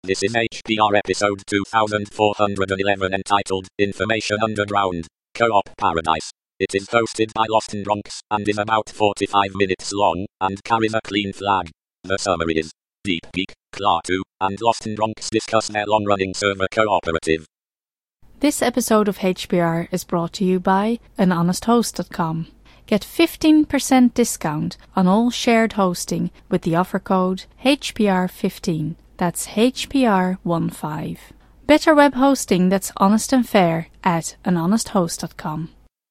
This is HPR episode 2411 entitled Information Underground, Co-op Paradise. It is hosted by Lost in Bronx and is about 45 minutes long and carries a clean flag. The summary is: Deep Geek, Klaatu, and Lost in Bronx discuss their long-running server cooperative. This episode of HPR is brought to you by anhonesthost.com. Get 15% discount on all shared hosting with the offer code HPR15. That's HPR15. Better web hosting that's honest and fair at anhonesthost.com.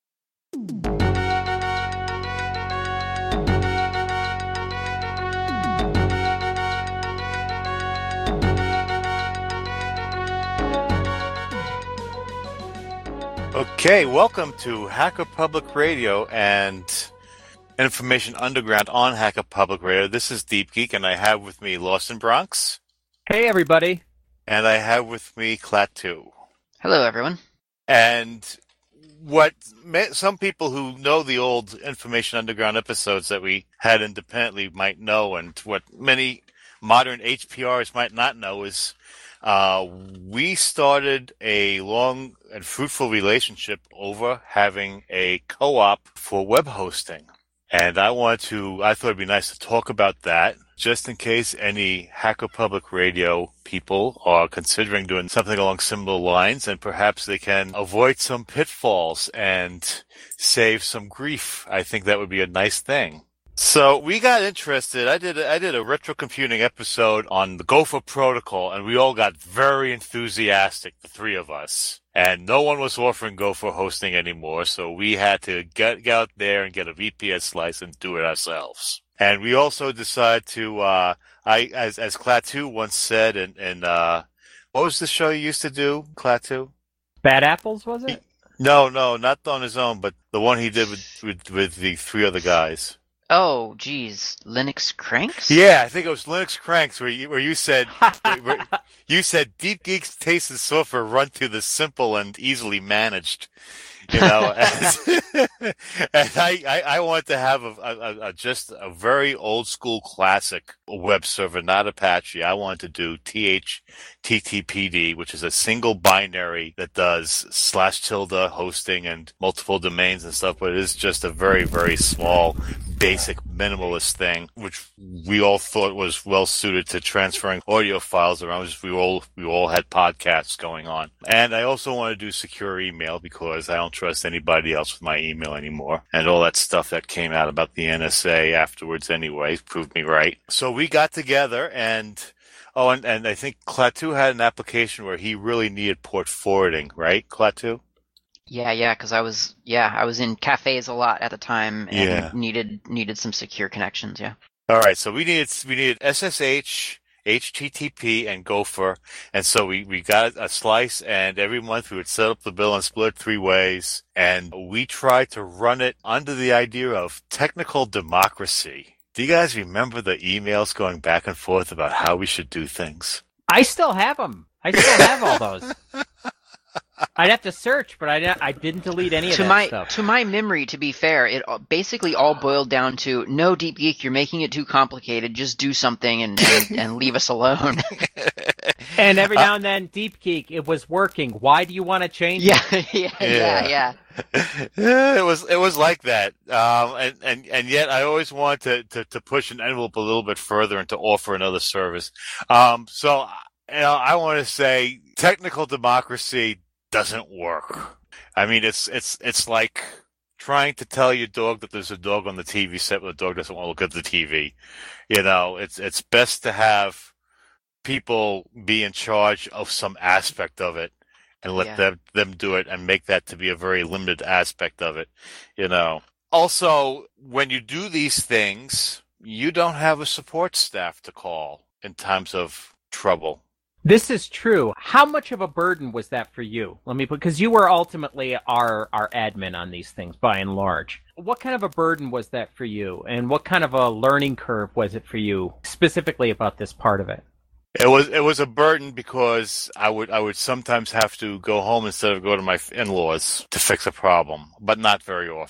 Okay, welcome to Hacker Public Radio and Information Underground on Hacker Public Radio. This is Deep Geek, and I have with me Lost in Bronx. Hey, everybody. And I have with me Klaatu. Hello, everyone. And what some people who know the old Information Underground episodes that we had independently might know, and what many modern HPRs might not know, is we started a long and fruitful relationship over having a co-op for web hosting. And I thought it'd be nice to talk about that, just in case any Hacker Public Radio people are considering doing something along similar lines, and perhaps they can avoid some pitfalls and save some grief. I think that would be a nice thing. So we got interested. I did a retro computing episode on the Gopher protocol, and we all got very enthusiastic, the three of us. And no one was offering Gopher hosting anymore, so we had to get out there and get a VPS slice and do it ourselves. And we also decided to, as Klaatu once said, and what was the show you used to do, Klaatu? Bad Apples, was it? No, not on his own, but the one he did with the three other guys. Oh, geez, Linux Cranks? Yeah, I think it was Linux Cranks where you said you said Deep Geek's taste in software run to the simple and easily managed. You know, and I wanted to have a just a very old school classic web server, not Apache. I wanted to do THTTPD, which is a single binary that does /tilde hosting and multiple domains and stuff, but it is just a very, very small, basic, minimalist thing, which we all thought was well suited to transferring audio files around. Just we all had podcasts going on. And I also want to do secure email because I don't trust anybody else with my email anymore. And all that stuff that came out about the NSA afterwards anyway proved me right. So we got together and I think Klaatu had an application where he really needed port forwarding, right, Klaatu? Yeah, because I was in cafes a lot at the time and needed some secure connections, yeah. All right, so we needed SSH, HTTP, and Gopher, and so we got a slice, and every month we would set up the bill and split 3 ways, and we tried to run it under the idea of technical democracy. Do you guys remember the emails going back and forth about how we should do things? I still have them. I still have all those. I'd have to search, but I didn't delete any of that stuff. To my memory, to be fair, it basically all boiled down to, no, Deep Geek, you're making it too complicated. Just do something and leave us alone. And every now and then, Deep Geek, it was working. Why do you want to change it? Yeah. It was like that. And yet I always wanted to push an envelope a little bit further and to offer another service. So I want to say technical democracy doesn't work. I mean, it's like trying to tell your dog that there's a dog on the TV set, but the dog doesn't want to look at the TV. You know, it's best to have people be in charge of some aspect of it and let them do it and make that to be a very limited aspect of it, you know. Also, when you do these things, you don't have a support staff to call in times of trouble. This is true. How much of a burden was that for you? Because you were ultimately our admin on these things by and large. What kind of a burden was that for you? And what kind of a learning curve was it for you specifically about this part of it? It was a burden because I would sometimes have to go home instead of go to my in-laws to fix a problem, but not very often.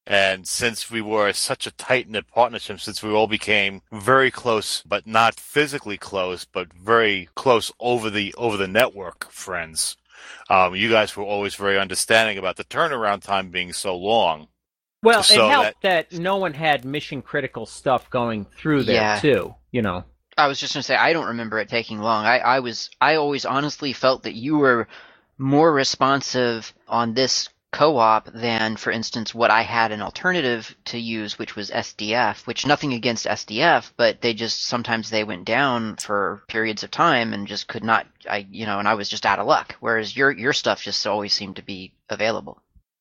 And since we were such a tight-knit partnership, since we all became very close, but not physically close, but very close over the network friends, you guys were always very understanding about the turnaround time being so long. Well, it helped that no one had mission-critical stuff going through there, too, I was just going to say, I don't remember it taking long. I always honestly felt that you were more responsive on this co-op than, for instance, what I had an alternative to use, which was SDF, which nothing against SDF, but sometimes they went down for periods of time and just could not, and I was just out of luck. Whereas your stuff just always seemed to be available.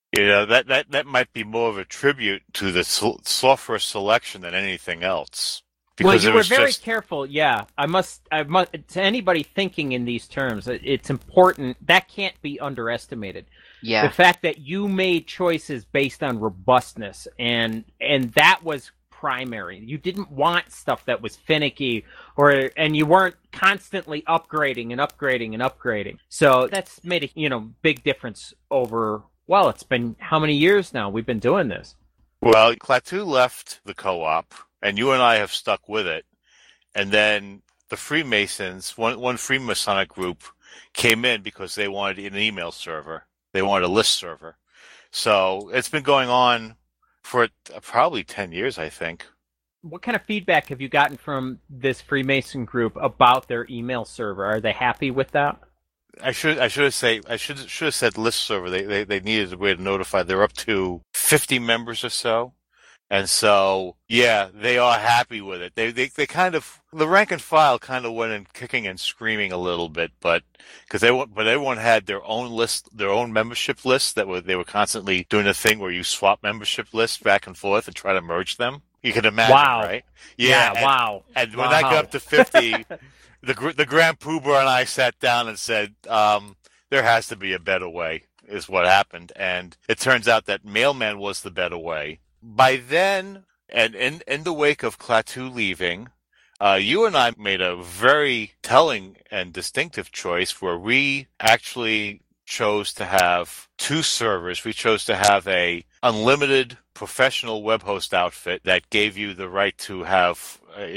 That might be more of a tribute to the software selection than anything else. Because you were very careful. Yeah, I must. To anybody thinking in these terms, it's important. That can't be underestimated. Yeah. The fact that you made choices based on robustness, and that was primary. You didn't want stuff that was finicky, and you weren't constantly upgrading and upgrading and upgrading. So that's made a big difference over. Well, it's been how many years now we've been doing this? Well, Klaatu left the co-op, and you and I have stuck with it. And then the Freemasons, one Freemasonic group, came in because they wanted an email server. They wanted a list server. So it's been going on for probably 10 years, I think. What kind of feedback have you gotten from this Freemason group about their email server? Are they happy with that? I should have said list server. They needed a way to notify. They're up to 50 members or so. And so, yeah, they are happy with it. They kind of, the rank and file kind of went in kicking and screaming a little bit, but everyone had their own list, their own membership list they were constantly doing a thing where you swap membership lists back and forth and try to merge them. You can imagine, right? Yeah, wow. And when I got up to 50, the Grand Poober and I sat down and said, there has to be a better way, is what happened. And it turns out that Mailman was the better way. By then, and in the wake of Klaatu leaving, you and I made a very telling and distinctive choice where we actually chose to have two servers. We chose to have a unlimited professional web host outfit that gave you the right to have,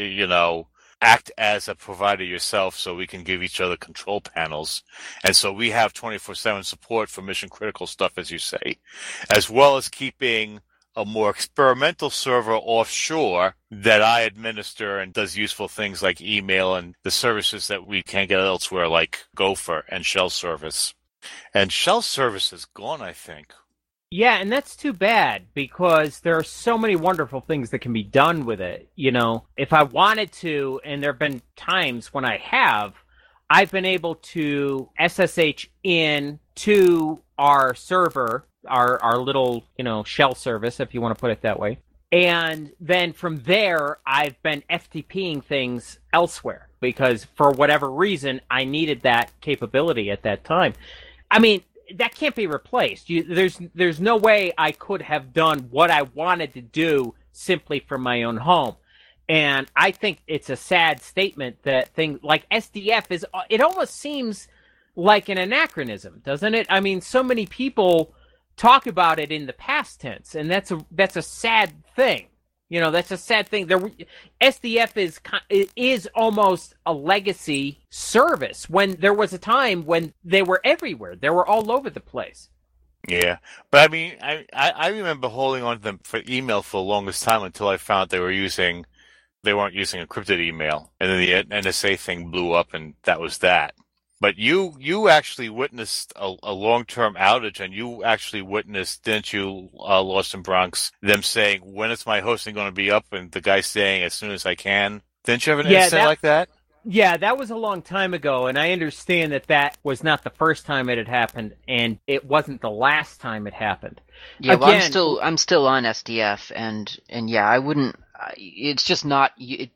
act as a provider yourself so we can give each other control panels. And so we have 24/7 support for mission critical stuff, as you say, as well as keeping a more experimental server offshore that I administer and does useful things like email and the services that we can't get elsewhere, like Gopher and Shell Service. And Shell Service is gone, I think. Yeah, and that's too bad because there are so many wonderful things that can be done with it. If I wanted to, and there have been times when I've been able to SSH in to our server, our little, shell service, if you want to put it that way. And then from there, I've been FTPing things elsewhere because for whatever reason, I needed that capability at that time. I mean, that can't be replaced. There's no way I could have done what I wanted to do simply from my own home. And I think it's a sad statement that things like SDF it almost seems like an anachronism, doesn't it? I mean, so many people talk about it in the past tense, and that's a sad thing. That's a sad thing. SDF is almost a legacy service when there was a time when they were everywhere. They were all over the place. Yeah, but I mean, I remember holding on to them for email for the longest time until I found they weren't using encrypted email, and then the NSA thing blew up, and that was that. But you actually witnessed a long-term outage, and you actually witnessed, didn't you, Lost in Bronx, them saying, when is my hosting going to be up? And the guy saying, as soon as I can. Didn't you have an incident like that? Yeah, that was a long time ago, and I understand that was not the first time it had happened, and it wasn't the last time it happened. Yeah, well, I'm still on SDF, and yeah, I wouldn't. It's just not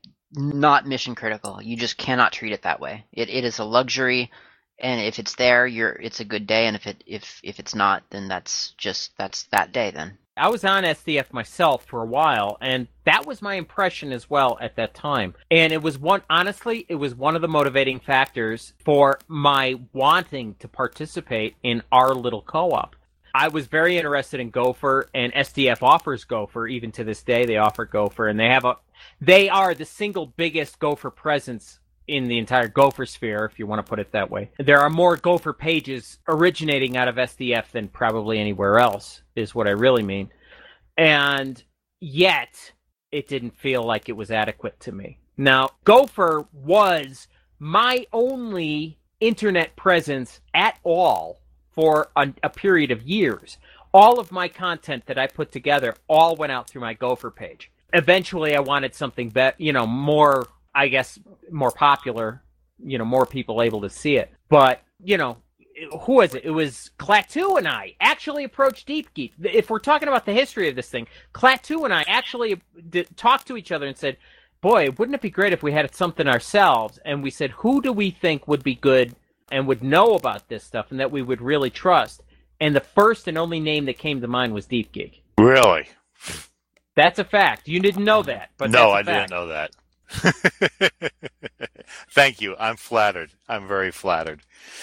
mission critical. You just cannot treat it that way. It is a luxury, and if it's there, it's a good day, and if it's not, then that's that day then. I was on SDF myself for a while, and that was my impression as well at that time. And it was one of the motivating factors for my wanting to participate in our little co-op. I was very interested in Gopher, and SDF offers Gopher. Even to this day, they offer Gopher, and they are the single biggest Gopher presence in the entire Gopher sphere, if you want to put it that way. There are more Gopher pages originating out of SDF than probably anywhere else, is what I really mean. And yet, it didn't feel like it was adequate to me. Now, Gopher was my only internet presence at all for a period of years. All of my content that I put together all went out through my Gopher page. Eventually, I wanted something more, I guess, more popular, more people able to see it. But, who was it? It was Klaatu and I actually approached DeepGeek. If we're talking about the history of this thing, Klaatu and I actually talked to each other and said, boy, wouldn't it be great if we had something ourselves? And we said, who do we think would be good and would know about this stuff and that we would really trust? And the first and only name that came to mind was DeepGeek. Really? That's a fact. You didn't know that, but no, that's a I fact. didn't know that. Thank you. I'm flattered. I'm very flattered.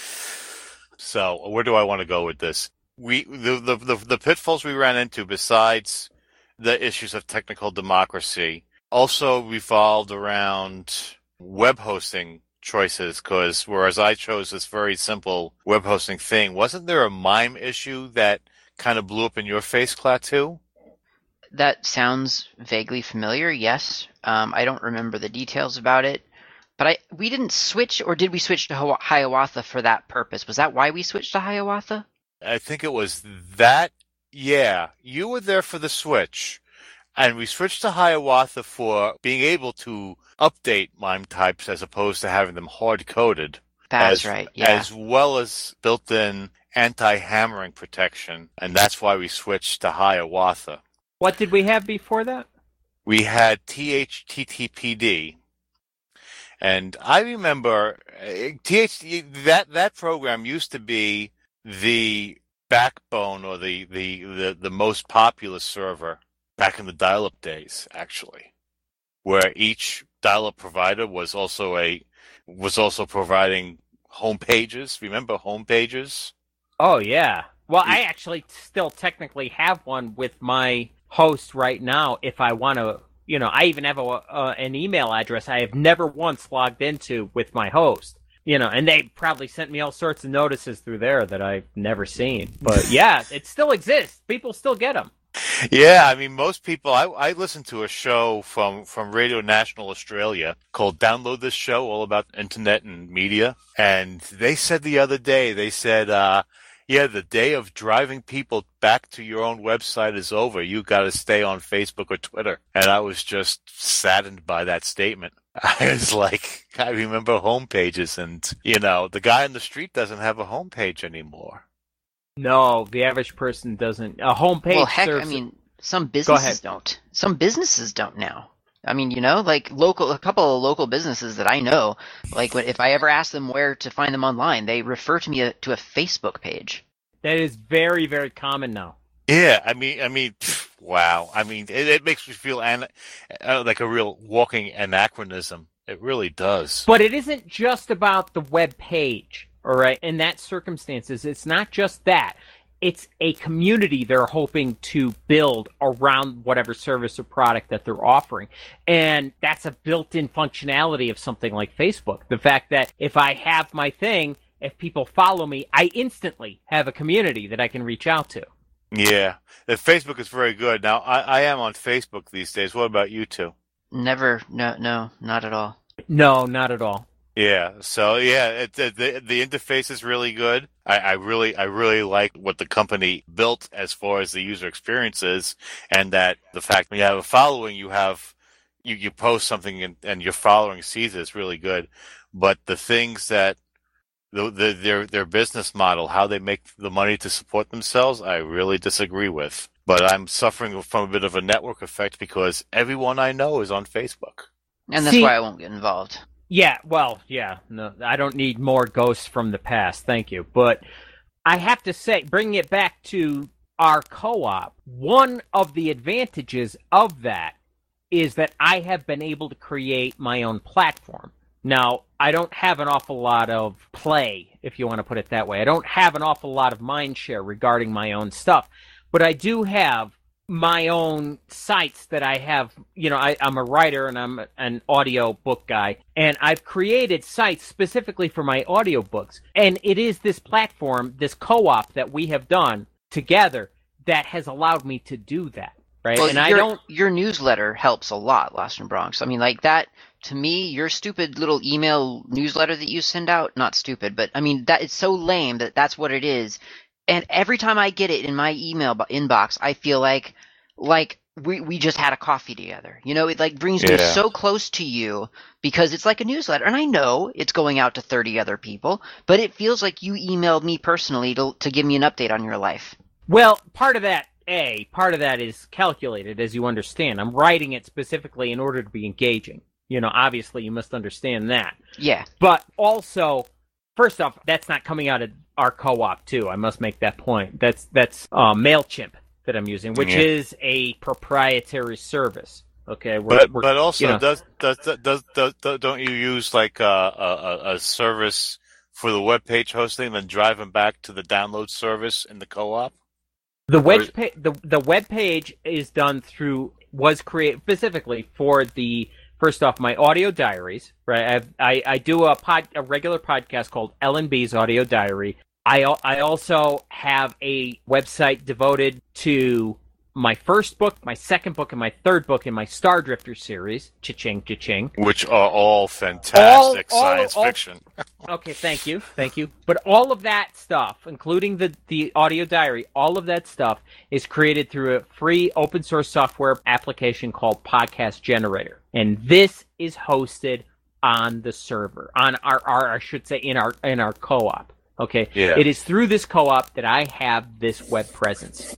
So, where do I want to go with this? The pitfalls we ran into, besides the issues of technical democracy, also revolved around web hosting choices, because whereas I chose this very simple web hosting thing, wasn't there a MIME issue that kind of blew up in your face, Klaatu? That sounds vaguely familiar, yes. I don't remember the details about it. But we didn't switch, or did we switch to Hiawatha for that purpose? Was that why we switched to Hiawatha? I think it was that. Yeah, you were there for the switch. And we switched to Hiawatha for being able to update MIME types as opposed to having them hard-coded. That's right, yeah. As well as built-in anti-hammering protection. And that's why we switched to Hiawatha. What did we have before that? We had THTTPD. And I remember that program used to be the backbone or the most popular server back in the dial-up days, actually, where each dial-up provider was also providing home pages. Remember home pages? Oh yeah. Well, I actually still technically have one with my host right now. If I want to. I even have an email address I have never once logged into with my host. And they probably sent me all sorts of notices through there that I've never seen. But yeah, it still exists. People still get them. Yeah, I mean, most people. I listened to a show from Radio National Australia called "Download This Show," all about internet and media. And they said the other day, yeah, the day of driving people back to your own website is over. You got to stay on Facebook or Twitter. And I was just saddened by that statement. I was like, I remember home pages, and the guy on the street doesn't have a home page anymore. No, the average person doesn't. A home page. Well, heck, serves... I mean, some businesses don't. Some businesses don't now. I mean, like a couple of local businesses that I know, like if I ever ask them where to find them online, they refer to me to a Facebook page. That is very, very common now. Yeah, I mean, wow. I mean, it makes me feel like a real walking anachronism. It really does. But it isn't just about the web page, all right? In that circumstances, it's not just that. It's a community they're hoping to build around whatever service or product that they're offering. And that's a built-in functionality of something like Facebook. The fact that if I have my thing, if people follow me, I instantly have a community that I can reach out to. Yeah. Facebook is very good. Now, I am on Facebook these days. What about you two? Never. No, not at all. No, not at all. Yeah. So yeah, the interface is really good. I really like what the company built as far as the user experience is, and that the fact when you have a following, you post something and your following sees it is really good. But the things that their business model, how they make the money to support themselves, I really disagree with. But I'm suffering from a bit of a network effect because everyone I know is on Facebook. And that's why I won't get involved. Yeah, well, yeah, no, I don't need more ghosts from the past, thank you. But I have to say, bringing it back to our co-op, one of the advantages of that is that I have been able to create my own platform. Now, I don't have an awful lot of play, if you want to put it that way. I don't have an awful lot of mind share regarding my own stuff, but I do have my own sites that I have. I'm a writer and I'm an audio book guy, and I've created sites specifically for my audio books. And it is this platform, this co-op that we have done together that has allowed me to do that. Right? Well, and your newsletter helps a lot, Lost in Bronx. I mean, like that, to me, your stupid little email newsletter that you send out, not stupid, but I mean, that it's so lame that's what it is. And every time I get it in my email inbox, I feel like we just had a coffee together. It like brings me so close to you because it's like a newsletter. And I know it's going out to 30 other people, but it feels like you emailed me personally to give me an update on your life. Well, part of that is calculated, as you understand. I'm writing it specifically in order to be engaging. Obviously you must understand that. Yeah. But also, first off, that's not coming out of our co-op too. I must make that point. That's MailChimp that I'm using, which is a proprietary service. Okay. But also, don't you use like a service for the web page hosting, then drive them back to the download service in the co-op? The web page is done was created specifically for first off, my audio diaries, right? I do a regular podcast called L&B's Audio Diary. I also have a website devoted to my first book, my second book, and my third book in my Star Drifter series, Cha-ching, Cha-ching. Which are all fantastic science fiction. Okay, thank you. But all of that stuff, including the audio diary, all of that stuff is created through a free open source software application called Podcast Generator. And this is hosted on the server, on I should say in our co-op. Okay. Yeah. It is through this co-op that I have this web presence.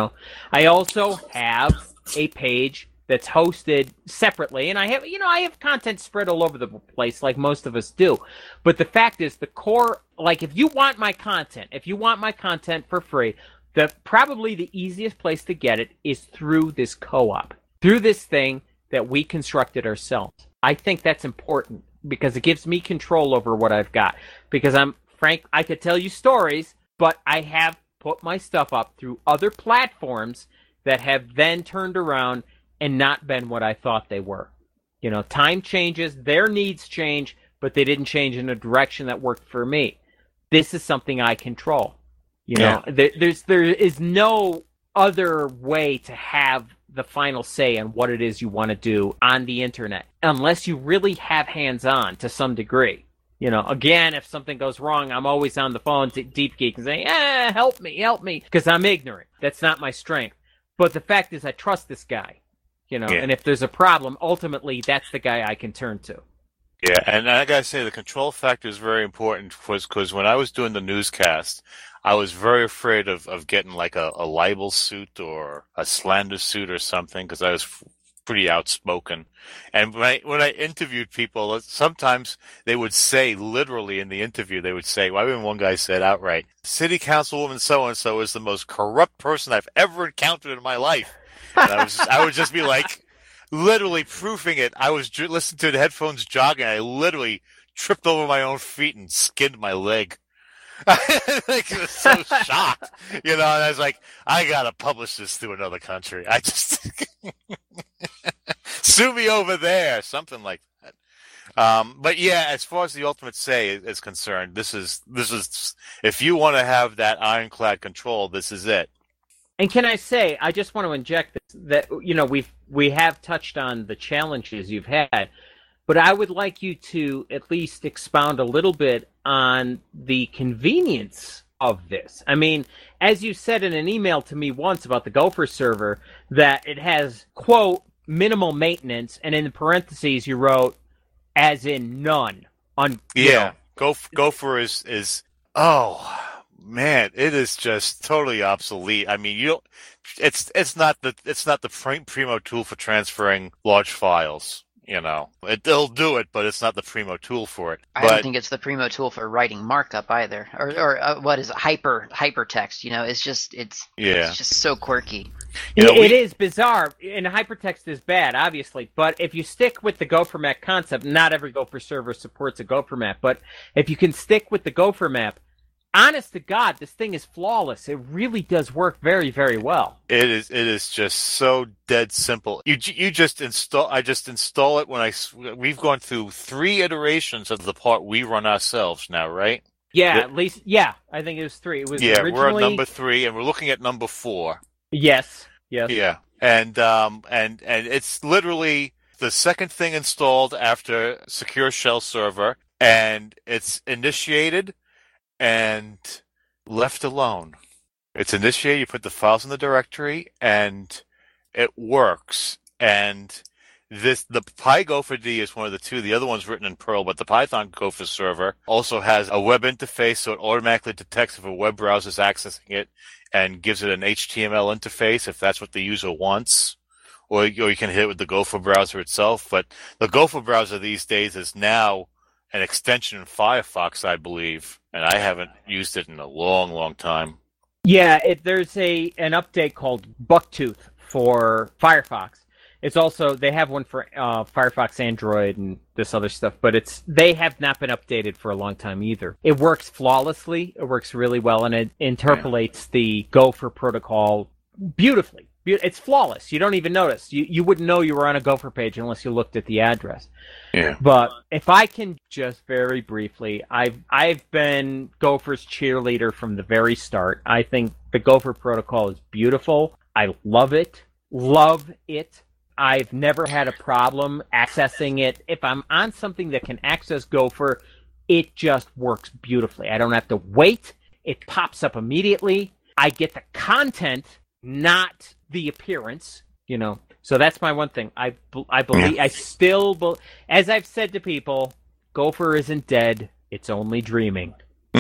I also have a page that's hosted separately, and I have content spread all over the place like most of us do. But the fact is, the core, like if you want my content for free, probably the easiest place to get it is through this co-op, through this thing that we constructed ourselves. I think that's important because it gives me control over what I've got. Because I could tell you stories, but I have put my stuff up through other platforms that have then turned around and not been what I thought they were. Time changes, their needs change, but they didn't change in a direction that worked for me. This is something I control. There is no other way to have the final say on what it is you want to do on the internet, unless you really have hands-on to some degree. Again, if something goes wrong, I'm always on the phone to DeepGeek and saying, help me, because I'm ignorant. That's not my strength. But the fact is I trust this guy, and if there's a problem, ultimately that's the guy I can turn to. Yeah, and I gotta say the control factor is very important because when I was doing the newscast, I was very afraid of getting like a libel suit or a slander suit or something because I was pretty outspoken. And when I interviewed people, sometimes they would say, literally in the interview, they would say, well, even one guy said outright, City Councilwoman so-and-so is the most corrupt person I've ever encountered in my life. And I would just be like, literally proofing it. I was listening to the headphones jogging. I literally tripped over my own feet and skinned my leg. I was so shocked, and I was like, I gotta publish this to another country. I just sue me over there, something like that. But yeah, as far as the ultimate say is concerned, this is if you want to have that ironclad control, this is it. And can I say, I just want to inject this, that we have touched on the challenges you've had. But I would like you to at least expound a little bit on the convenience of this. I mean, as you said in an email to me once about the Gopher server, that it has, quote, minimal maintenance, and in the parentheses you wrote, as in none. Gopher is oh man, it is just totally obsolete. I mean, it's not the primo tool for transferring large files. It'll do it, but it's not the primo tool for it. I don't think it's the primo tool for writing markup either, or what is it, hypertext? It's just so quirky. It is bizarre, and hypertext is bad, obviously. But if you stick with the Gopher map concept, not every Gopher server supports a Gopher map, but if you can stick with the Gopher map, honest to God, this thing is flawless. It really does work very, very well. It is just so dead simple. You just install. I just install it we've gone through 3 iterations of the part we run ourselves now, right? Yeah, at least. Yeah, I think it was 3. It was originally... we're at number 3, and we're looking at number 4. Yes. Yeah, and it's literally the second thing installed after Secure Shell Server, and it's initiated and left alone. It's initiated, you put the files in the directory, and it works. And the PyGopher-D is one of the 2. The other one's written in Perl, but the Python Gopher server also has a web interface, so it automatically detects if a web browser is accessing it and gives it an HTML interface if that's what the user wants. Or you can hit it with the Gopher browser itself. But the Gopher browser these days is now an extension in Firefox, I believe. And I haven't used it in a long, long time. Yeah, there's an update called Bucktooth for Firefox. It's also, they have one for Firefox Android and this other stuff, but they have not been updated for a long time either. It works flawlessly. It works really well, and it interpolates the Gopher protocol beautifully. It's flawless. You don't even notice. You wouldn't know you were on a Gopher page unless you looked at the address. Yeah. But if I can just very briefly, I've been Gopher's cheerleader from the very start. I think the Gopher protocol is beautiful. I love it. Love it. I've never had a problem accessing it. If I'm on something that can access Gopher, it just works beautifully. I don't have to wait. It pops up immediately. I get the content, not the appearance, So that's my one thing. I believe, I still, as I've said to people, Gopher isn't dead. It's only dreaming.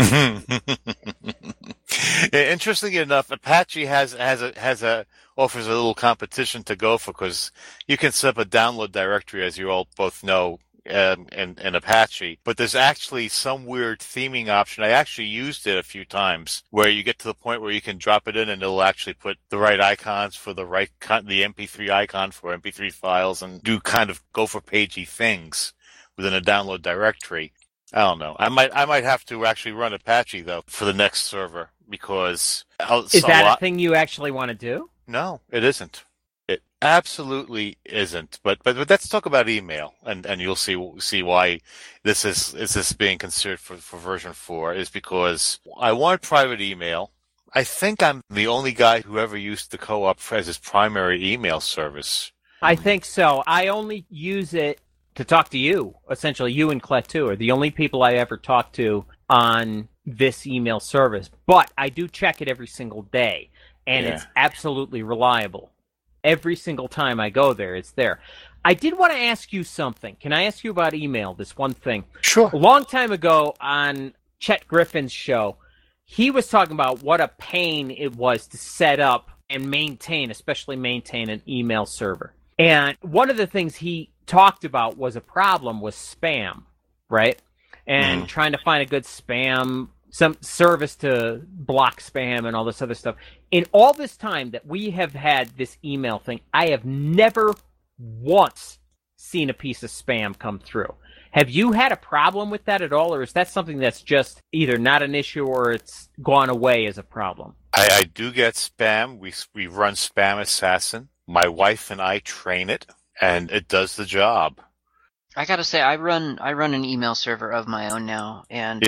Interestingly enough, Apache offers a little competition to Gopher because you can set up a download directory, as you all both know, in Apache. But there's actually some weird theming option. I actually used it a few times where you get to the point where you can drop it in and it'll actually put the right icons for the MP3 icon for MP3 files and do kind of Gopher pagey things within a download directory. I don't know. I might have to actually run Apache though for the next server because is that a thing you actually want to do? No, it isn't. It absolutely isn't. But let's talk about email, and you'll see why this is being considered for version 4 is because I want private email. I think I'm the only guy who ever used the co-op as his primary email service. I think so. I only use it to talk to you. Essentially, you and Clet2 are the only people I ever talk to on this email service. But I do check it every single day, and it's absolutely reliable. Every single time I go there, it's there. I did want to ask you something. Can I ask you about email, this one thing? Sure. A long time ago on Chet Griffin's show, he was talking about what a pain it was to set up and especially maintain an email server. And one of the things he talked about was a problem with spam, right? And trying to find a good spam, some service to block spam and all this other stuff. In all this time that we have had this email thing, I have never once seen a piece of spam come through. Have you had a problem with that at all, or is that something that's just either not an issue or it's gone away as a problem? I do get spam. We run Spam Assassin. My wife and I train it, and it does the job. I gotta say, I run an email server of my own now, and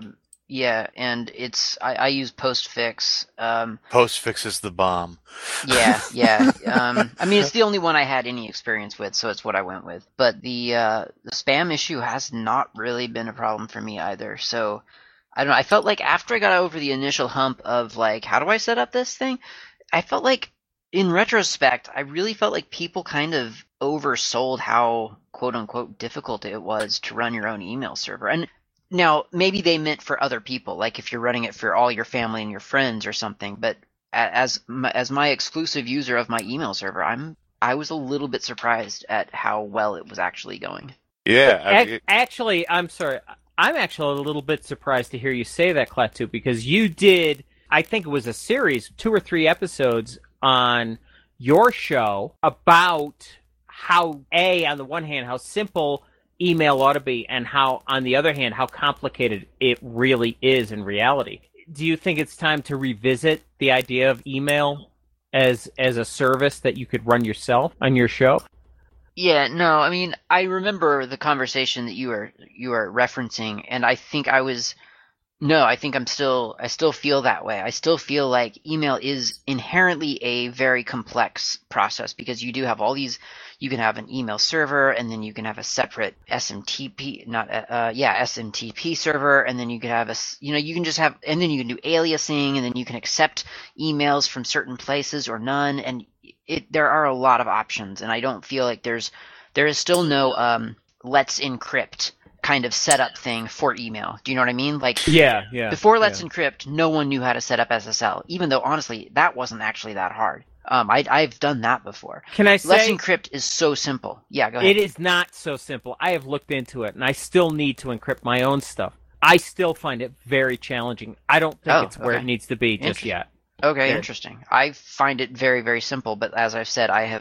and I use Postfix. Postfix is the bomb. Yeah. I mean, it's the only one I had any experience with, so it's what I went with. But the spam issue has not really been a problem for me either. So I don't know. I felt like after I got over the initial hump of like, how do I set up this thing? I felt like, in retrospect, I really felt like people kind of oversold how quote unquote difficult it was to run your own email server. And now, maybe they meant for other people, like if you're running it for all your family and your friends or something. But as my exclusive user of my email server, I'm I was a little bit surprised at how well it was actually going. Yeah. Actually, I'm sorry. I'm actually a little bit surprised to hear you say that, Klaatu, because you did, I think it was a series, 2 or 3 episodes on your show about how, on the one hand, how simple email ought to be, and how, on the other hand, how complicated it really is in reality. Do you think it's time to revisit the idea of email as a service that you could run yourself on your show? Yeah, no, I mean, I remember the conversation that you were referencing, and I think I still feel that way. I still feel like email is inherently a very complex process because you do have all these. You can have an email server, and then you can have a separate SMTP, SMTP server, and then you can have you can just have, and then you can do aliasing, and then you can accept emails from certain places or none, and there are a lot of options, and I don't feel like there is still no let's encrypt kind of setup thing for email. Do you know what I mean? Like, yeah. Before Let's Encrypt, no one knew how to set up SSL, even though honestly that wasn't actually that hard. I've done that before. Can I say Let's Encrypt is so simple? Yeah, go ahead. It is not so simple. I have looked into it, and I still need to encrypt my own stuff. I still find it very challenging. I don't think it's where it needs to be just yet. Okay, interesting. I find it very, very simple, but as I've said, I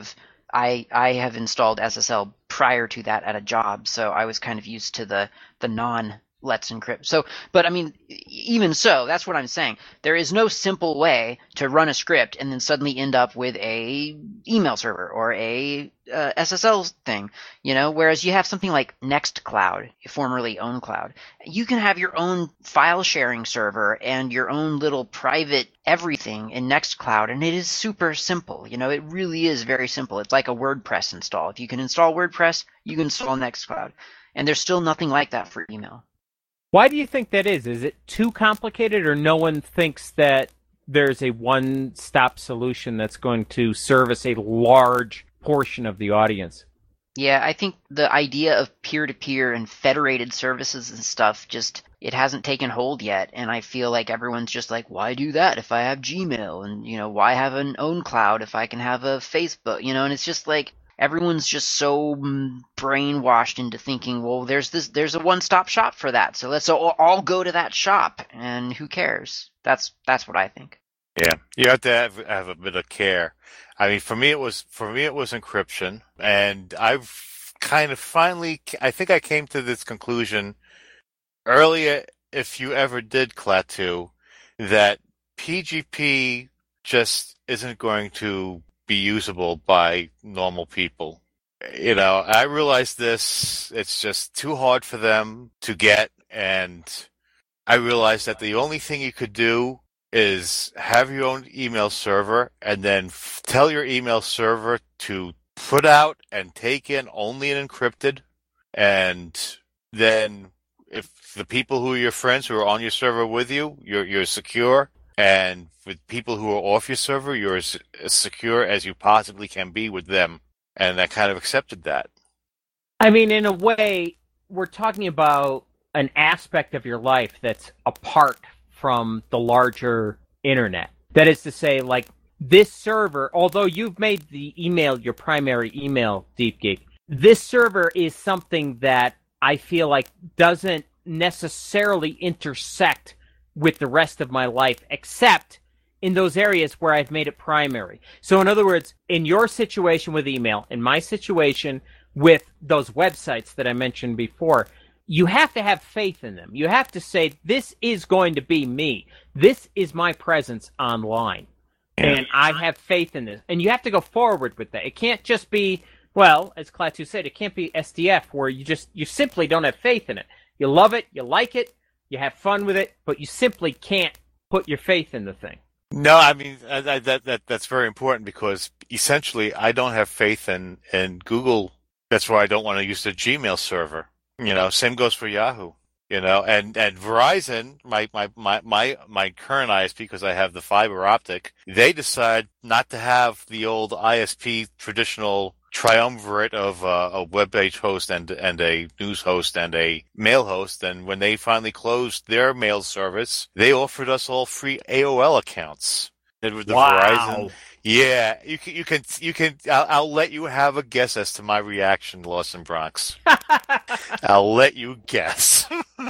have installed SSL prior to that at a job, so I was kind of used to the non Let's Encrypt. So, but I mean, even so, that's what I'm saying. There is no simple way to run a script and then suddenly end up with a email server or a SSL thing, whereas you have something like Nextcloud, formerly OwnCloud. You can have your own file sharing server and your own little private everything in Nextcloud, and it is super simple. It really is very simple. It's like a WordPress install. If you can install WordPress, you can install Nextcloud. And there's still nothing like that for email. Why do you think that is? Is it too complicated, or no one thinks that there's a one-stop solution that's going to service a large portion of the audience? Yeah, I think the idea of peer-to-peer and federated services and stuff it hasn't taken hold yet, and I feel like everyone's just like, why do that if I have Gmail? And, why have an OwnCloud if I can have a Facebook? And it's just like, everyone's just so brainwashed into thinking, well, there's a one-stop shop for that, so let's all go to that shop, and who cares? That's what I think. Yeah, you have to have a bit of care. I mean, for me it was encryption, and I've kind of finally, I think I came to this conclusion earlier, if you ever did, Klaatu, that PGP just isn't going to be usable by normal people. I realized this, it's just too hard for them to get, and I realized that the only thing you could do is have your own email server and then tell your email server to put out and take in only an encrypted, and then if the people who are your friends who are on your server with you, you're secure. And with people who are off your server, you're as secure as you possibly can be with them. And I kind of accepted that. I mean, in a way, we're talking about an aspect of your life that's apart from the larger internet. That is to say, like, this server, although you've made the email your primary email, DeepGeek, this server is something that I feel like doesn't necessarily intersect with the rest of my life, except in those areas where I've made it primary. So in other words, in your situation with email, in my situation with those websites that I mentioned before, you have to have faith in them. You have to say, this is going to be me. This is my presence online. And I have faith in this. And you have to go forward with that. It can't just be, well, as Klaatu said, it can't be SDF where you simply don't have faith in it. You love it, you like it, you have fun with it, but you simply can't put your faith in the thing. No, I mean, that's very important because essentially I don't have faith in Google. That's why I don't want to use the Gmail server. Same goes for Yahoo. And Verizon, my current ISP, because I have the fiber optic, they decide not to have the old ISP traditional triumvirate of a web-based host and a news host and a mail host. And when they finally closed their mail service, they offered us all free AOL accounts. with the Wow. Verizon. Yeah, you can. I'll let you have a guess as to my reaction, Lost in Bronx. I'll let you guess.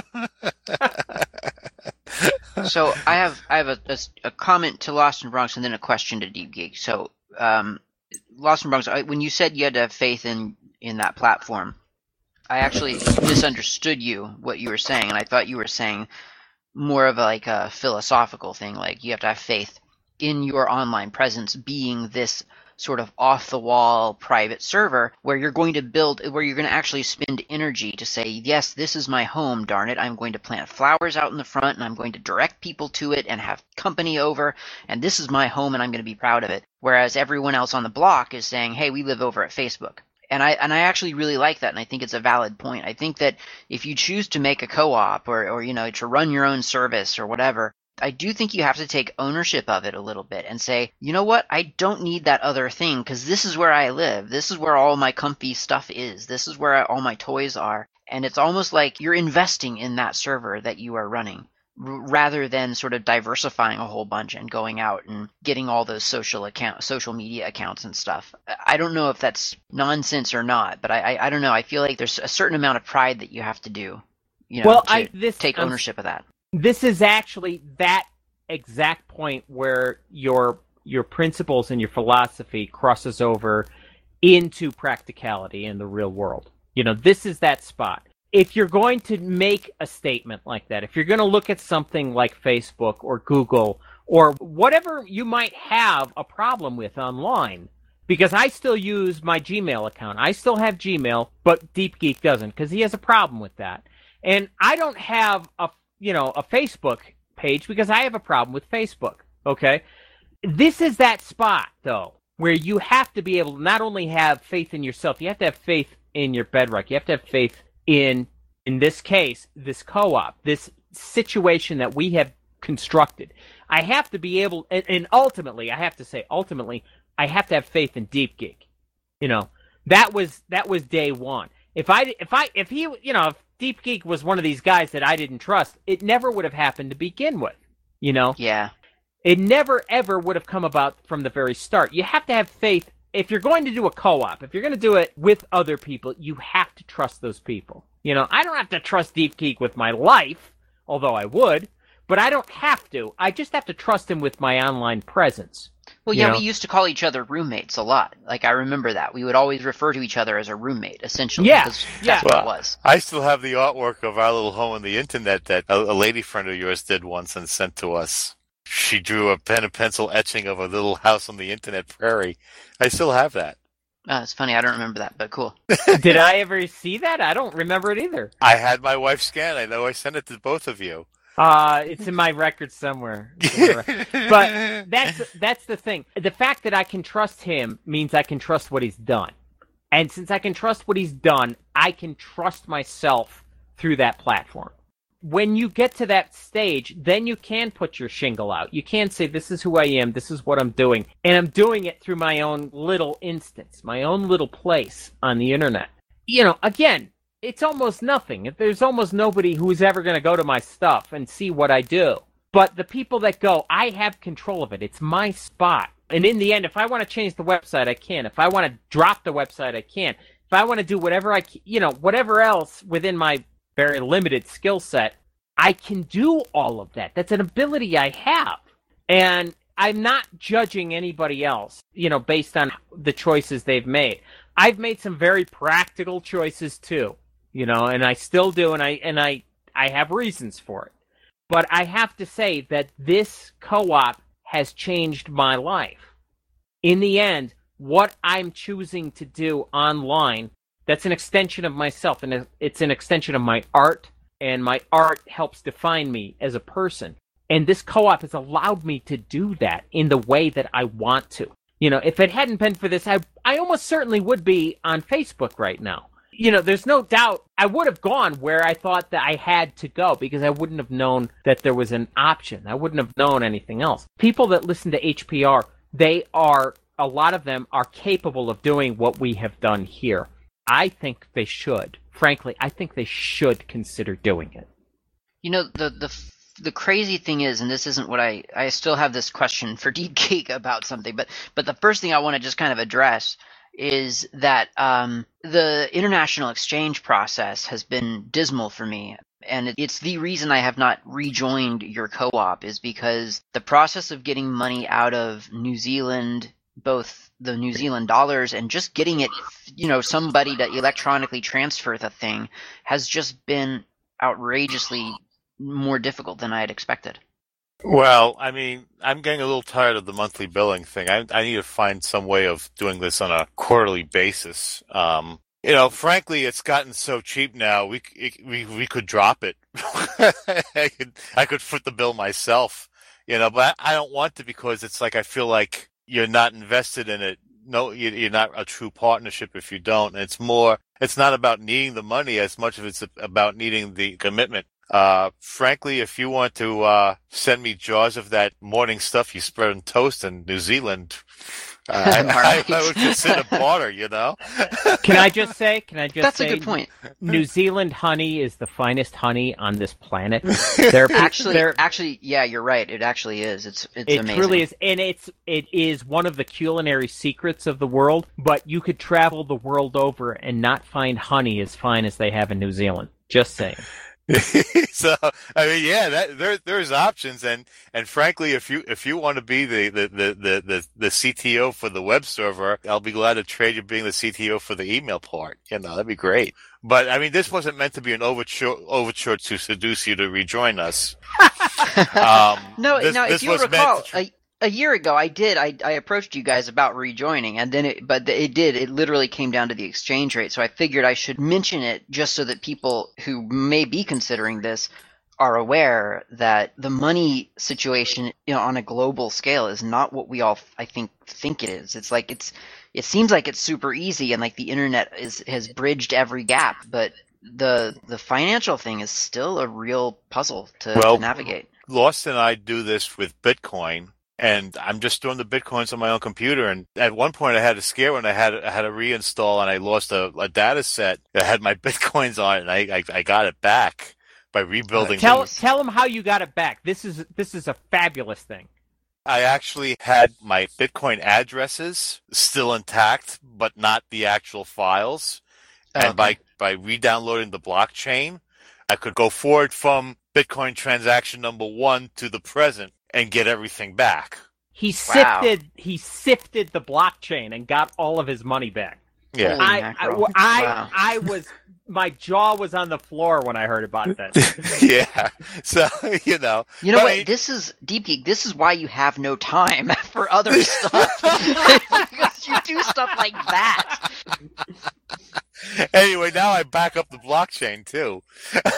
So I have a comment to Lost in Bronx and then a question to Deep Geek. So Lost in Bronx, when you said you had to have faith in that platform, I actually misunderstood what you were saying, and I thought you were saying more of a philosophical thing, like you have to have faith in your online presence being this sort of off-the-wall private server where you're going to actually spend energy to say, yes, this is my home, darn it, I'm going to plant flowers out in the front, and I'm going to direct people to it and have company over, and this is my home, and I'm going to be proud of it. Whereas everyone else on the block is saying, hey, we live over at Facebook. And I actually really like that, and I think it's a valid point. I think that if you choose to make a co-op or to run your own service or whatever, I do think you have to take ownership of it a little bit and say, you know what, I don't need that other thing because this is where I live. This is where all my comfy stuff is. This is where all my toys are. And it's almost like you're investing in that server that you are running rather than sort of diversifying a whole bunch and going out and getting all those social media accounts and stuff. I don't know if that's nonsense or not, but I don't know. I feel like there's a certain amount of pride that you have to do, take ownership of that. This is actually that exact point where your principles and your philosophy crosses over into practicality in the real world. This is that spot. If you're going to make a statement like that, if you're going to look at something like Facebook or Google or whatever you might have a problem with online, because I still use my Gmail account. I still have Gmail, but Deep Geek doesn't because he has a problem with that. And I don't have a Facebook page because I have a problem with Facebook, okay? This is that spot, though, where you have to be able to not only have faith in yourself, you have to have faith in your bedrock. You have to have faith in this case, this co-op, this situation that we have constructed. I have to be able, and ultimately, I have to say, I have to have faith in Deep Geek. That was day one. If Deep Geek was one of these guys that I didn't trust, it never would have happened to begin with, Yeah. It never, ever would have come about from the very start. You have to have faith. If you're going to do a co-op, if you're going to do it with other people, you have to trust those people. I don't have to trust Deep Geek with my life, although I would, but I don't have to. I just have to trust him with my online presence. Well, yeah, we used to call each other roommates a lot. Like, I remember that. We would always refer to each other as a roommate, essentially. Yeah, that's what it was. I still have the artwork of our little home on the internet that a lady friend of yours did once and sent to us. She drew a pen and pencil etching of a little house on the internet prairie. I still have that. Oh, it's funny. I don't remember that, but cool. Did I ever see that? I don't remember it either. I had my wife scan. I know I sent it to both of you. It's in my records somewhere. But that's the thing. The fact that I can trust him means I can trust what he's done. And since I can trust what he's done, I can trust myself through that platform. When you get to that stage, then you can put your shingle out. You can say, this is who I am, this is what I'm doing. And I'm doing it through my own little instance, my own little place on the internet. Again, it's almost nothing. There's almost nobody who's ever going to go to my stuff and see what I do. But the people that go, I have control of it. It's my spot. And in the end, if I want to change the website, I can. If I want to drop the website, I can. If I want to do whatever whatever else within my very limited skill set, I can do all of that. That's an ability I have. And I'm not judging anybody else, based on the choices they've made. I've made some very practical choices too, and I still do, and I have reasons for it. But I have to say that this co-op has changed my life. In the end, what I'm choosing to do online, that's an extension of myself, and it's an extension of my art, and my art helps define me as a person. And this co-op has allowed me to do that in the way that I want to. If it hadn't been for this, I almost certainly would be on Facebook right now. There's no doubt I would have gone where I thought that I had to go because I wouldn't have known that there was an option. I wouldn't have known anything else. People that listen to HPR, a lot of them are capable of doing what we have done here. I think they should. Frankly, I think they should consider doing it. The the crazy thing is, and this isn't what I still have this question for Deep Geek about something, but the first thing I want to just kind of address is that the international exchange process has been dismal for me. And it's the reason I have not rejoined your co-op, is because the process of getting money out of New Zealand, both the New Zealand dollars and just getting it, somebody to electronically transfer the thing, has just been outrageously more difficult than I had expected. Well, I mean, I'm getting a little tired of the monthly billing thing. I need to find some way of doing this on a quarterly basis. Frankly, it's gotten so cheap now. We could drop it. I could foot the bill myself, but I don't want to, because it's like I feel like you're not invested in it. No, you're not a true partnership if you don't. And it's not about needing the money as much as it's about needing the commitment. Frankly, if you want to send me jars of that morning stuff you spread on toast in New Zealand, I would consider barter, Can I just say? That's a good point. New Zealand honey is the finest honey on this planet. They're actually, yeah, you're right. It actually is. It amazing. Really is, and it is one of the culinary secrets of the world. But you could travel the world over and not find honey as fine as they have in New Zealand. Just saying. So I mean, yeah, there's options, and frankly, if you want to be the CTO for the web server, I'll be glad to trade you being the CTO for the email part. That'd be great. But I mean, this wasn't meant to be an overture to seduce you to rejoin us. If you recall, a year ago, I approached you guys about rejoining, and then it literally came down to the exchange rate. So I figured I should mention it just so that people who may be considering this are aware that the money situation, on a global scale is not what we all, I think it is. It's like it seems like it's super easy, and like the internet has bridged every gap, but the financial thing is still a real puzzle to navigate. Lost and I do this with Bitcoin. And I'm just doing the Bitcoins on my own computer. And at one point I had a scare when I had to reinstall, and I lost a data set that had my Bitcoins on it, and I got it back by rebuilding. Tell them how you got it back. This is a fabulous thing. I actually had my Bitcoin addresses still intact, but not the actual files. And by re-downloading the blockchain, I could go forward from Bitcoin transaction number 1 to the present and get everything back. He sifted the blockchain and got all of his money back. Yeah. I was, my jaw was on the floor when I heard about this. Yeah. So, what? This is Deep Geek. This is why you have no time for other stuff. Because you do stuff like that. Anyway, now I back up the blockchain too.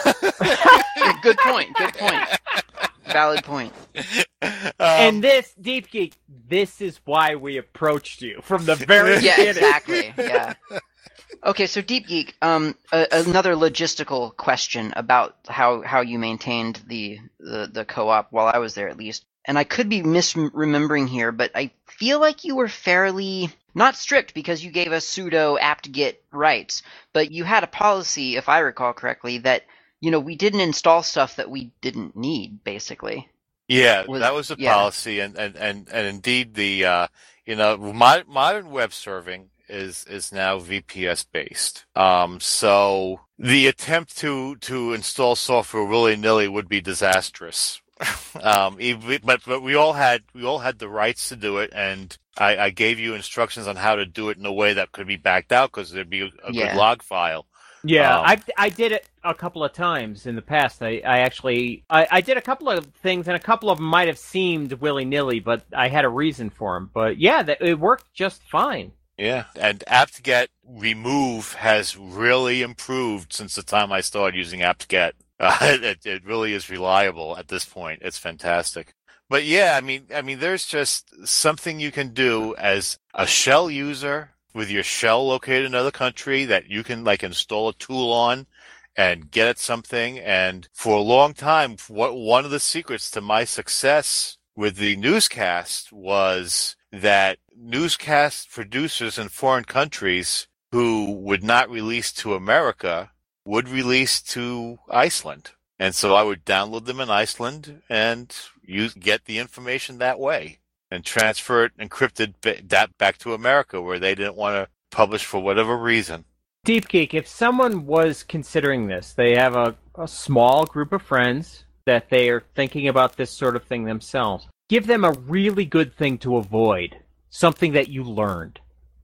Good point. Valid point. And this, Deep Geek, this is why we approached you from the very beginning. Yeah, exactly. Yeah. Okay, so Deep Geek, another logistical question about how you maintained the co-op while I was there, at least. And I could be misremembering here, but I feel like you were fairly not strict, because you gave us sudo apt-get rights, but you had a policy, if I recall correctly, that we didn't install stuff that we didn't need, basically. Yeah, that was the policy, and indeed the modern web serving is now VPS based. So the attempt to install software willy-nilly would be disastrous. But we all had the rights to do it, and I gave you instructions on how to do it in a way that could be backed out, because there'd be a good log file. Yeah, I did it a couple of times in the past. I did a couple of things, and a couple of them might have seemed willy-nilly, but I had a reason for them. But yeah, it worked just fine. Yeah, and apt-get remove has really improved since the time I started using apt-get. It really is reliable at this point. It's fantastic. But yeah, I mean, there's just something you can do as a shell user with your shell located in another country that you can install a tool on and get at something. And for a long time, one of the secrets to my success with the newscast was that newscast producers in foreign countries who would not release to America would release to Iceland. And so I would download them in Iceland and get the information that way and transfer it encrypted back to America where they didn't want to publish for whatever reason. Deep Geek, if someone was considering this, they have a small group of friends that they are thinking about this sort of thing themselves, give them a really good thing to avoid, something that you learned.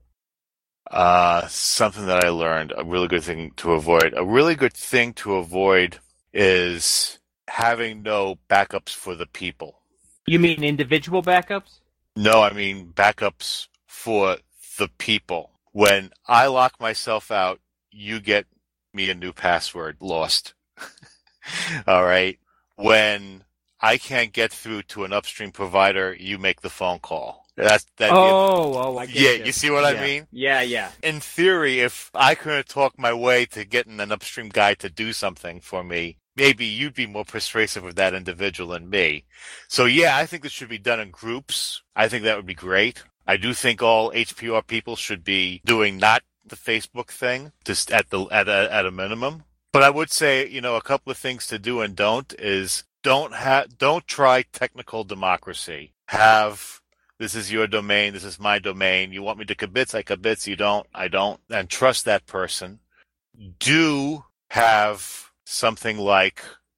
Something that I learned, a really good thing to avoid. A really good thing to avoid is having no backups for the people. You mean individual backups? No, I mean backups for the people. When I lock myself out, you get me a new password, lost. All right. When I can't get through to an upstream provider, you make the phone call. I get you. You see what I mean? Yeah. In theory, if I couldn't talk my way to getting an upstream guy to do something for me, maybe you'd be more persuasive of that individual than me. So yeah, I think this should be done in groups. I think that would be great. I do think all HPR people should be doing not the Facebook thing, just at a minimum. But I would say, a couple of things to do and don't is don't try technical democracy. This is your domain, this is my domain. You want me to kibitz, I kibitz. You don't, I don't. And trust that person. Do have something like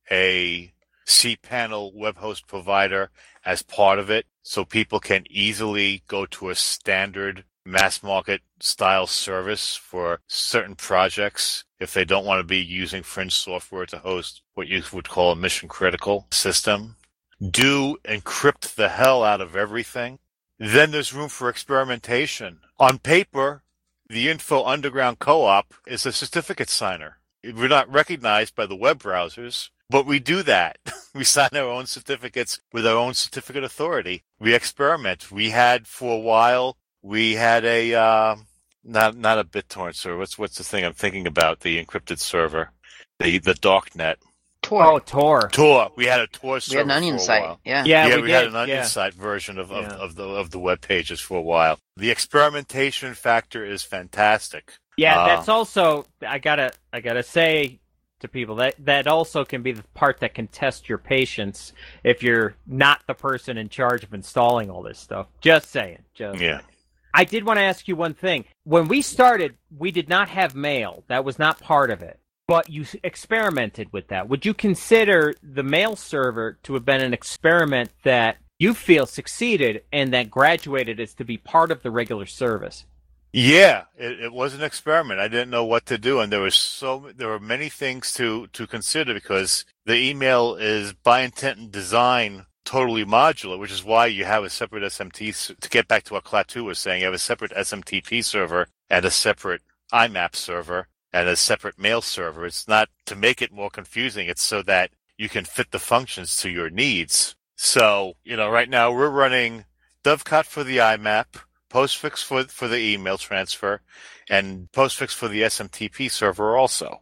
a cPanel web host provider as part of it, so people can easily go to a standard mass market style service for certain projects if they don't want to be using fringe software to host what you would call a mission critical system. Do encrypt the hell out of everything. Then there's room for experimentation. On paper, the Info Underground Co-op is a certificate signer. We're not recognized by the web browsers, but we do that. We sign our own certificates with our own certificate authority. We experiment. For a while, we had a, not a BitTorrent server. What's the thing I'm thinking about? The encrypted server. The darknet. Tor. Oh, Tor. Tor. We had a Tor server. We had an Onion for a site. while. Yeah. We had an Onion site version of the web pages for a while. The experimentation factor is fantastic. Yeah, that's also, I gotta say to people that also can be the part that can test your patience if you're not the person in charge of installing all this stuff. Just saying. Saying. I did want to ask you one thing. When we started, we did not have mail. That was not part of it. But you experimented with that. Would you consider the mail server to have been an experiment that you feel succeeded and that graduated as to be part of the regular service? Yeah, it was an experiment. I didn't know what to do, and there were many things to consider because the email is by intent and design totally modular, which is why you have a separate SMT. To get back to what Klaatu was saying, you have a separate SMTP server and a separate IMAP server and a separate mail server. It's not to make it more confusing. It's so that you can fit the functions to your needs. So, right now we're running Dovecot for the IMAP, Postfix for the email transfer, and Postfix for the SMTP server also,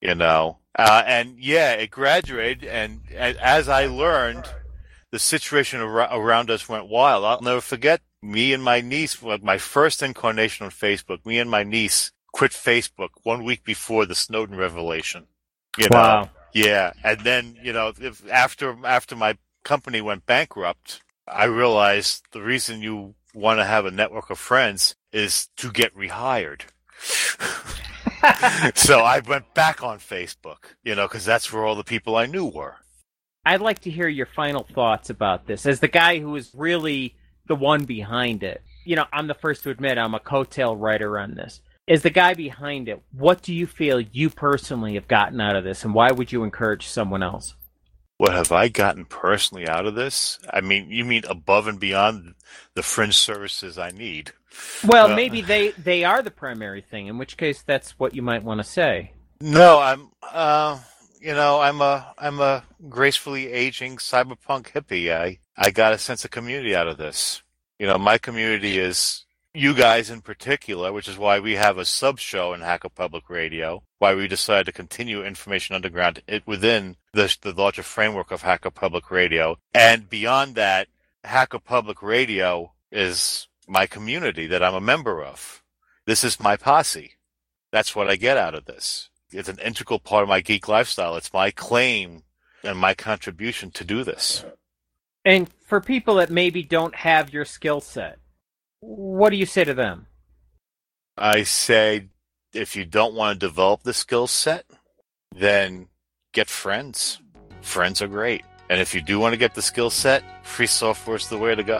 and yeah, it graduated. And as I learned, the situation around us went wild. I'll never forget me and my niece, my first incarnation on Facebook, me and my niece quit Facebook 1 week before the Snowden revelation. Wow. Yeah. And then, after my company went bankrupt, I realized the reason you want to have a network of friends is to get rehired. So I went back on Facebook, because that's where all the people I knew were. I'd like to hear your final thoughts about this. As the guy who is really the one behind it, I'm the first to admit I'm a coattail writer on this. As the guy behind it, what do you feel you personally have gotten out of this, and why would you encourage someone else? What have I gotten personally out of this? I mean, you mean above and beyond the fringe services I need? Well, maybe they are the primary thing, in which case that's what you might want to say. No, I'm a gracefully aging cyberpunk hippie. I got a sense of community out of this. My community is you guys in particular, which is why we have a sub-show in Hacker Public Radio, why we decided to continue Information Underground within the larger framework of Hacker Public Radio. And beyond that, Hacker Public Radio is my community that I'm a member of. This is my posse. That's what I get out of this. It's an integral part of my geek lifestyle. It's my claim and my contribution to do this. And for people that maybe don't have your skill set, what do you say to them? I say, if you don't want to develop the skill set, then get friends. Friends are great. And if you do want to get the skill set, free software is the way to go.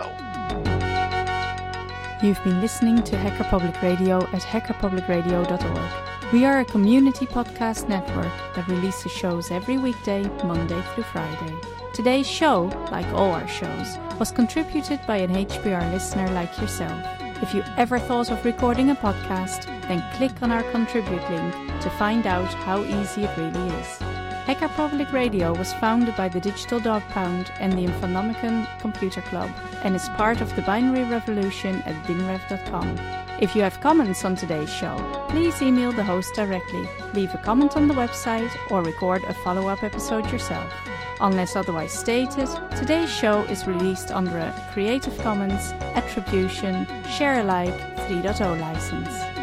You've been listening to Hacker Public Radio at hackerpublicradio.org. We are a community podcast network that releases shows every weekday, Monday through Friday. Today's show, like all our shows, was contributed by an HPR listener like yourself. If you ever thought of recording a podcast, then click on our contribute link to find out how easy it really is. Hacker Public Radio was founded by the Digital Dog Pound and the Infonomicon Computer Club and is part of the binary revolution at binrev.com. If you have comments on today's show, please email the host directly, leave a comment on the website, or record a follow-up episode yourself. Unless otherwise stated, today's show is released under a Creative Commons Attribution Share Alike 3.0 license.